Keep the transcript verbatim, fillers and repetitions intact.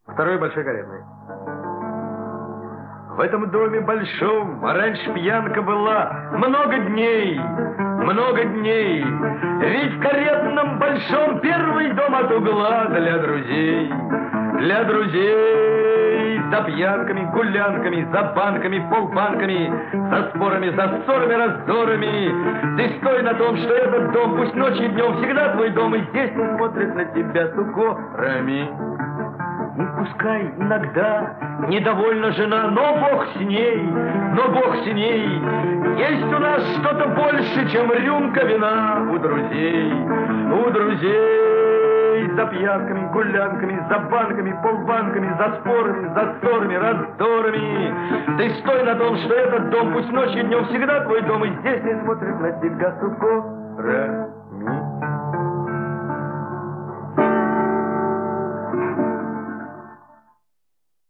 Второй большой каретный. В этом доме большом раньше пьянка была много дней, много дней. Ведь в каретном большом первый дом от угла для друзей, для друзей. За пьянками, гулянками, за банками, полбанками, за спорами, за ссорами, раздорами. Ты стой на том, что этот дом, пусть ночью и днем, всегда твой дом, и здесь не смотрит на тебя с укорами. И пускай иногда недовольна жена, но Бог с ней, но Бог с ней. Есть у нас что-то больше, чем рюмка вина у друзей, у друзей. За пьянками, гулянками, за банками, полбанками, за спорами, за ссорами, раздорами. Ты стой на том, что этот дом, пусть ночью и днем, всегда твой дом, и здесь не смотрит на тебя с укорами.